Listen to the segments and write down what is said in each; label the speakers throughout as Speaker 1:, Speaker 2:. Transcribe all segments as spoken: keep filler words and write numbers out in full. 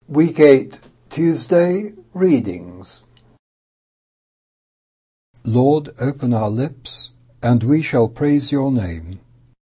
Speaker 1: Week eight, Tuesday, Readings. Lord, open our lips, and we shall praise your name.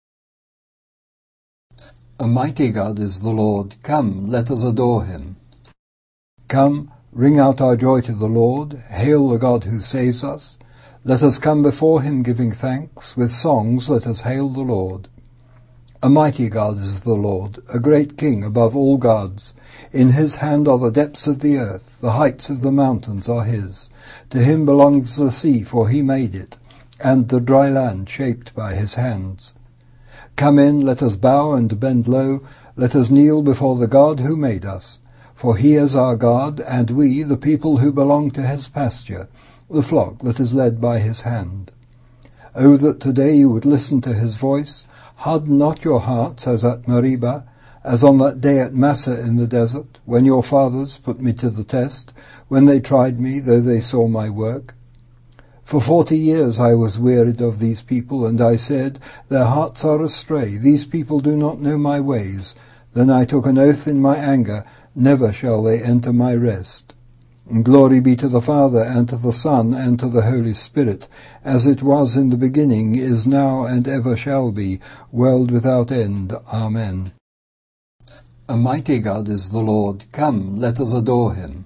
Speaker 1: A mighty God is the Lord. Come, let us adore him. Come, ring out our joy to the Lord. Hail the God who saves us. Let us come before him giving thanks. With songs let us hail the Lord. A mighty God is the Lord, a great King above all gods. In his hand are the depths of the earth, the heights of the mountains are his. To him belongs the sea, for he made it, and the dry land shaped by his hands. Come in, let us bow and bend low, let us kneel before the God who made us. For he is our God, and we, the people who belong to his pasture, the flock that is led by his hand. O that today you would listen to his voice. Harden not your hearts as at Meribah, as on that day at Massah in the desert, when your fathers put me to the test, when they tried me, though they saw my work. For forty years I was wearied of these people, and I said, their hearts are astray, these people do not know my ways. Then I took an oath in my anger, never shall they enter my rest. And glory be to the Father, and to the Son, and to the Holy Spirit, as it was in the beginning, is now, and ever shall be, world without end. Amen. A mighty God is the Lord. Come, let us adore him.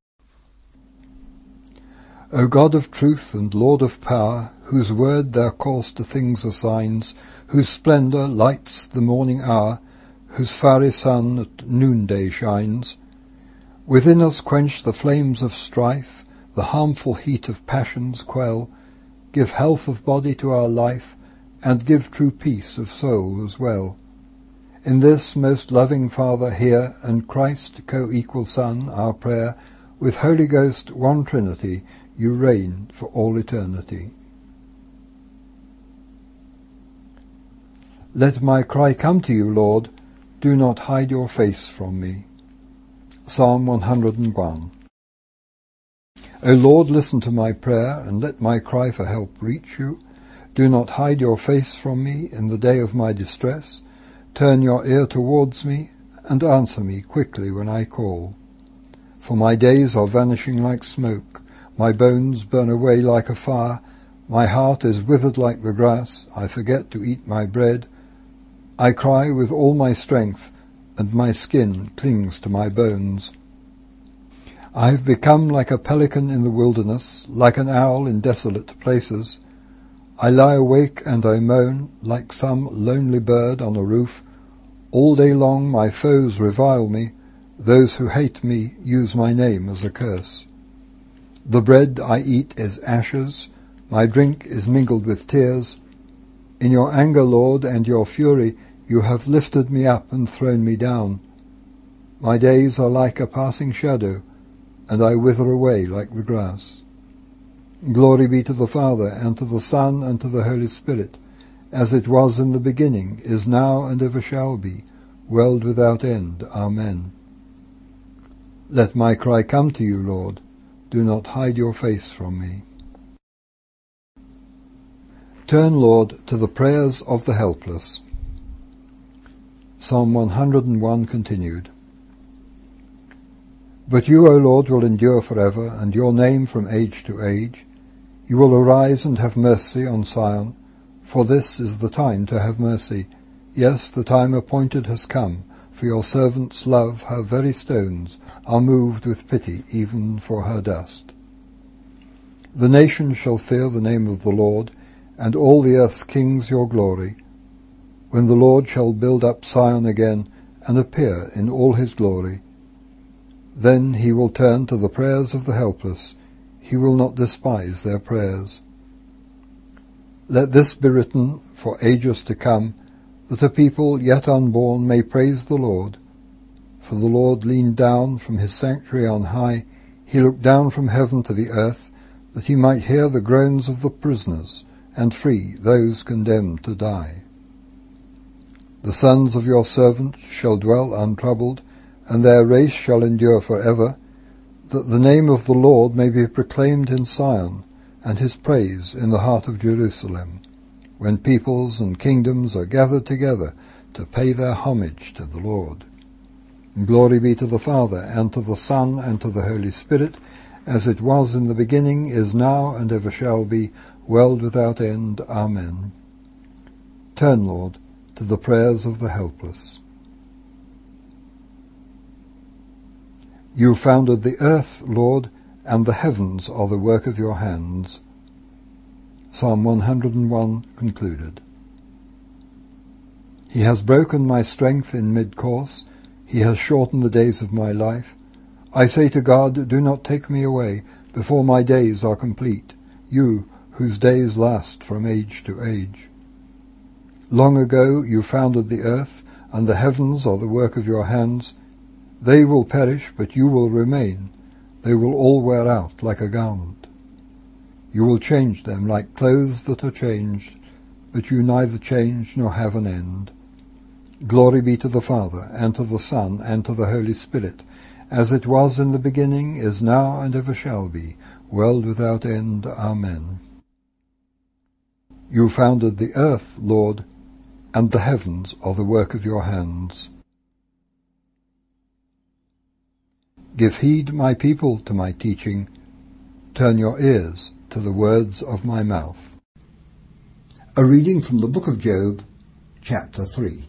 Speaker 1: O God of truth and Lord of power, whose word their course to things assigns, whose splendour lights the morning hour, whose fiery sun at noonday shines, within us quench the flames of strife, the harmful heat of passions quell, give health of body to our life, and give true peace of soul as well. In this most loving Father hear, and Christ co-equal Son, our prayer, with Holy Ghost one Trinity, you reign for all eternity. Let my cry come to you, Lord, do not hide your face from me. Psalm one hundred and one. O Lord, listen to my prayer, and let my cry for help reach you. Do not hide your face from me in the day of my distress. Turn your ear towards me, and answer me quickly when I call. For my days are vanishing like smoke, my bones burn away like a fire, my heart is withered like the grass, I forget to eat my bread. I cry with all my strength, and my skin clings to my bones. I have become like a pelican in the wilderness, like an owl in desolate places. I lie awake and I moan, like some lonely bird on a roof. All day long my foes revile me, those who hate me use my name as a curse. The bread I eat is ashes, my drink is mingled with tears. In your anger, Lord, and your fury, you have lifted me up and thrown me down. My days are like a passing shadow, and I wither away like the grass. Glory be to the Father, and to the Son, and to the Holy Spirit, as it was in the beginning, is now, and ever shall be, world without end. Amen. Let my cry come to you, Lord. Do not hide your face from me. Turn, Lord, to the prayers of the helpless. Psalm one hundred and one continued. But you, O Lord, will endure forever, and your name from age to age. You will arise and have mercy on Sion, for this is the time to have mercy. Yes, the time appointed has come, for your servants love her very stones, are moved with pity even for her dust. The nations shall fear the name of the Lord, and all the earth's kings your glory, when the Lord shall build up Sion again, and appear in all his glory. Then he will turn to the prayers of the helpless, he will not despise their prayers. Let this be written for ages to come, that a people yet unborn may praise the Lord. For the Lord leaned down from his sanctuary on high, he looked down from heaven to the earth, that he might hear the groans of the prisoners, and free those condemned to die. The sons of your servant shall dwell untroubled, and their race shall endure for ever, that the name of the Lord may be proclaimed in Sion, and his praise in the heart of Jerusalem, when peoples and kingdoms are gathered together to pay their homage to the Lord. Glory be to the Father, and to the Son, and to the Holy Spirit, as it was in the beginning, is now, and ever shall be, world without end. Amen. Turn, Lord, to the prayers of the helpless. You founded the earth, Lord, and the heavens are the work of your hands. Psalm one hundred and one concluded. He has broken my strength in mid-course. He has shortened the days of my life. I say to God, do not take me away before my days are complete, you whose days last from age to age. Long ago you founded the earth, and the heavens are the work of your hands. They will perish, but you will remain. They will all wear out like a garment. You will change them like clothes that are changed, but you neither change nor have an end. Glory be to the Father, and to the Son, and to the Holy Spirit, as it was in the beginning, is now, and ever shall be, world without end. Amen. You founded the earth, Lord, and the heavens are the work of your hands. Give heed, my people, to my teaching. Turn your ears to the words of my mouth. A reading from the book of Job, chapter three.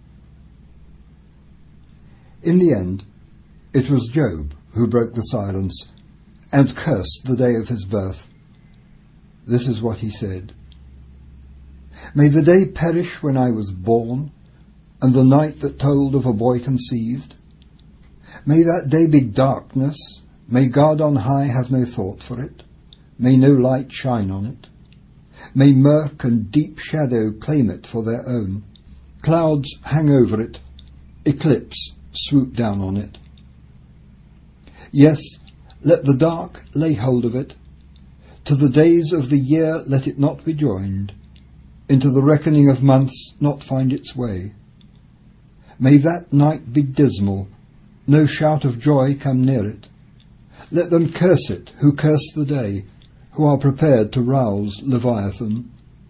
Speaker 1: In the end, it was Job who broke the silence and cursed the day of his birth. This is what he said. May the day perish when I was born, and the night that told of a boy conceived. May that day be darkness. May God on high have no thought for it. May no light shine on it. May murk and deep shadow claim it for their own. Clouds hang over it. Eclipse swoop down on it. Yes, let the dark lay hold of it. To the days of the year let it not be joined. Into the reckoning of months not find its way. May that night be dismal. No shout of joy come near it. Let them curse it who curse the day, who are prepared to rouse Leviathan.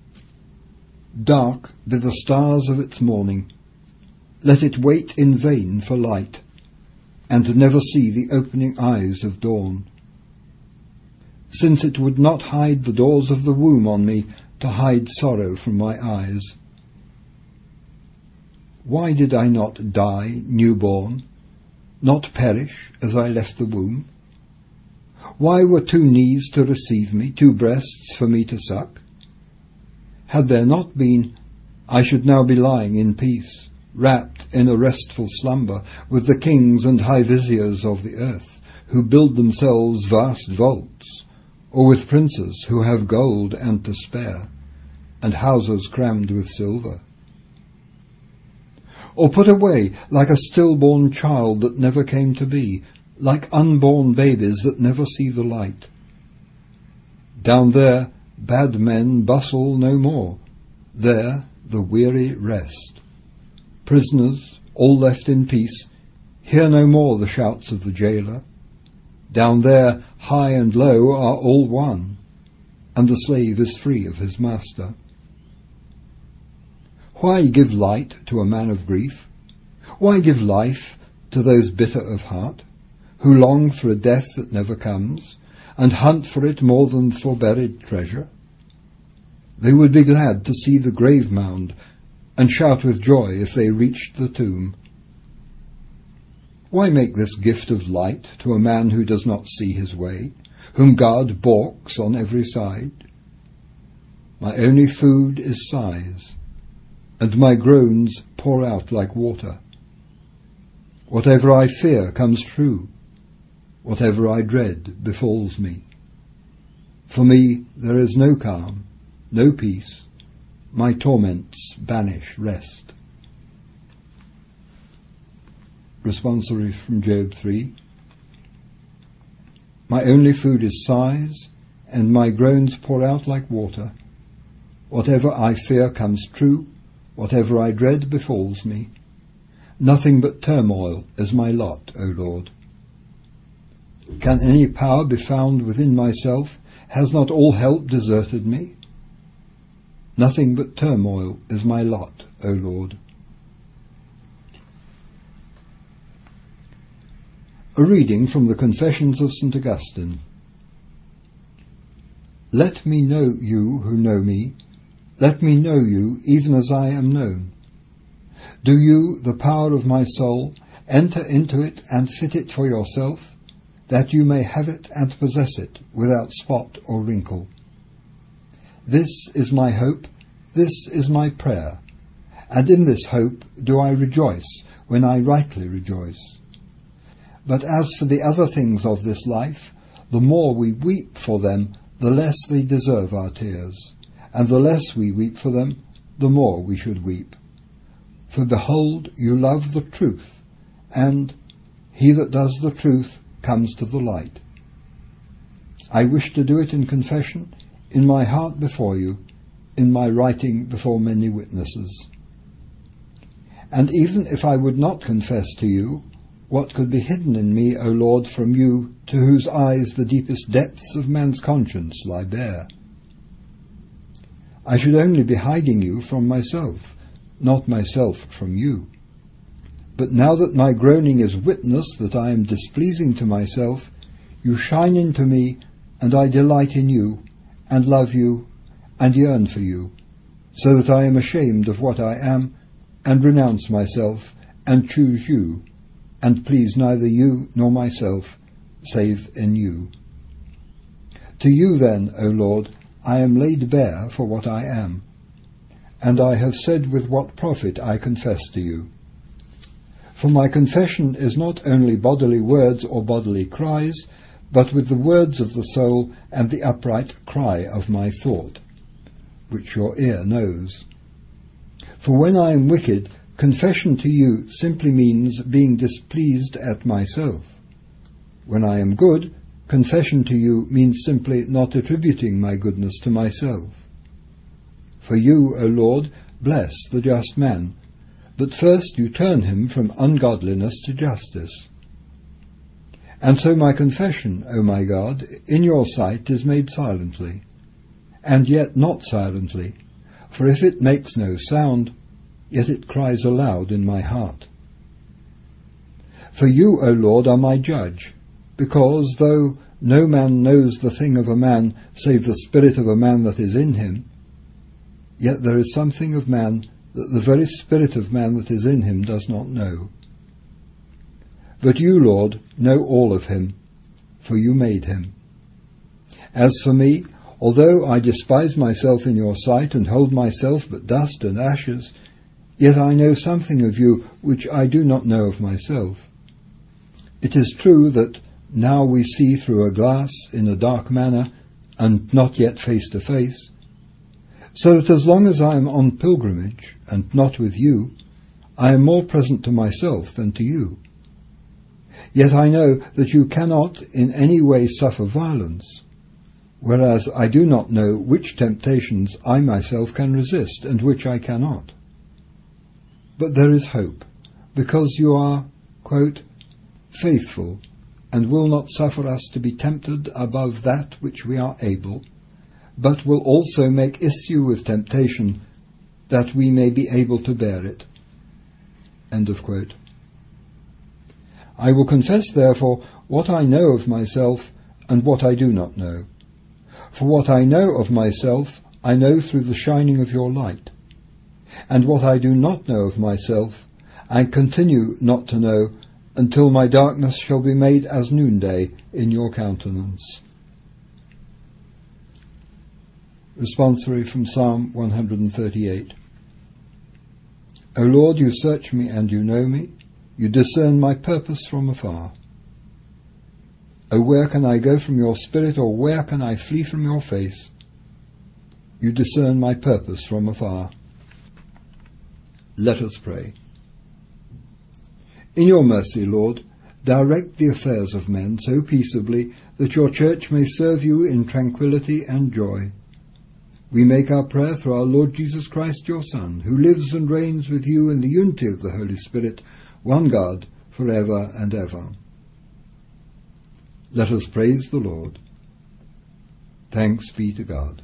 Speaker 1: Dark be the stars of its morning. Let it wait in vain for light, and never see the opening eyes of dawn. Since it would not hide the doors of the womb on me, to hide sorrow from my eyes. Why did I not die newborn, not perish as I left the womb? Why were two knees to receive me, two breasts for me to suck? Had there not been, I should now be lying in peace, wrapped in a restful slumber, with the kings and high viziers of the earth, who build themselves vast vaults, or with princes who have gold and to spare, and houses crammed with silver. Or put away like a stillborn child that never came to be, like unborn babies that never see the light. Down there bad men bustle no more, there the weary rest. Prisoners, all left in peace, hear no more the shouts of the jailer. Down there high and low are all one, and the slave is free of his master. Why give light to a man of grief? Why give life to those bitter of heart, who long for a death that never comes, and hunt for it more than for buried treasure? They would be glad to see the grave mound, and shout with joy if they reached the tomb. Why make this gift of light to a man who does not see his way, whom God balks on every side? My only food is sighs, and my groans pour out like water. Whatever I fear comes true. Whatever I dread befalls me. For me there is no calm, no peace. My torments banish rest. Responsory from Job three. My only food is sighs, and my groans pour out like water. Whatever I fear comes true. Whatever I dread befalls me. Nothing but turmoil is my lot, O Lord. Can any power be found within myself? Has not all help deserted me? Nothing but turmoil is my lot, O Lord. A reading from the Confessions of Saint Augustine. Let me know you who know me. Let me know you even as I am known. Do you, the power of my soul, enter into it and fit it for yourself, that you may have it and possess it without spot or wrinkle. This is my hope, this is my prayer, and in this hope do I rejoice when I rightly rejoice. But as for the other things of this life, the more we weep for them, the less they deserve our tears, and the less we weep for them, the more we should weep. For behold, you love the truth, and he that does the truth comes to the light. I wish to do it in confession, in my heart before you, in my writing before many witnesses. And even if I would not confess to you, what could be hidden in me, O Lord, from you, to whose eyes the deepest depths of man's conscience lie bare? I should only be hiding you from myself, not myself from you. But now that my groaning is witness that I am displeasing to myself, you shine into me, and I delight in you, and love you, and yearn for you, so that I am ashamed of what I am, and renounce myself, and choose you, and please neither you nor myself, save in you. To you then, O Lord, I am laid bare for what I am, and I have said with what profit I confess to you. For my confession is not only bodily words or bodily cries, but with the words of the soul and the upright cry of my thought, which your ear knows. For when I am wicked, confession to you simply means being displeased at myself. When I am good, confession to you means simply not attributing my goodness to myself. For you, O Lord, bless the just man, but first you turn him from ungodliness to justice. And so my confession, O my God, in your sight is made silently, and yet not silently, for if it makes no sound, yet it cries aloud in my heart. For you, O Lord, are my judge, because though no man knows the thing of a man save the spirit of a man that is in him, yet there is something of man that the very spirit of man that is in him does not know. But you, Lord, know all of him, for you made him. As for me, although I despise myself in your sight and hold myself but dust and ashes, yet I know something of you which I do not know of myself. It is true that now we see through a glass in a dark manner, and not yet face to face, so that as long as I am on pilgrimage, and not with you, I am more present to myself than to you. Yet I know that you cannot in any way suffer violence, whereas I do not know which temptations I myself can resist, and which I cannot. But there is hope, because you are, quote, faithful, and will not suffer us to be tempted above that which we are able, but will also make issue with temptation, that we may be able to bear it. End of quote. I will confess, therefore, what I know of myself, and what I do not know. For what I know of myself, I know through the shining of your light. And what I do not know of myself, I continue not to know, until my darkness shall be made as noonday in your countenance. Responsory from Psalm one hundred thirty-eight. O Lord, you search me and you know me. You discern my purpose from afar. O where can I go from your spirit, or where can I flee from your face? You discern my purpose from afar. Let us pray. In your mercy, Lord, direct the affairs of men so peaceably that your church may serve you in tranquillity and joy. We make our prayer through our Lord Jesus Christ, your Son, who lives and reigns with you in the unity of the Holy Spirit, one God, for ever and ever. Let us praise the Lord. Thanks be to God.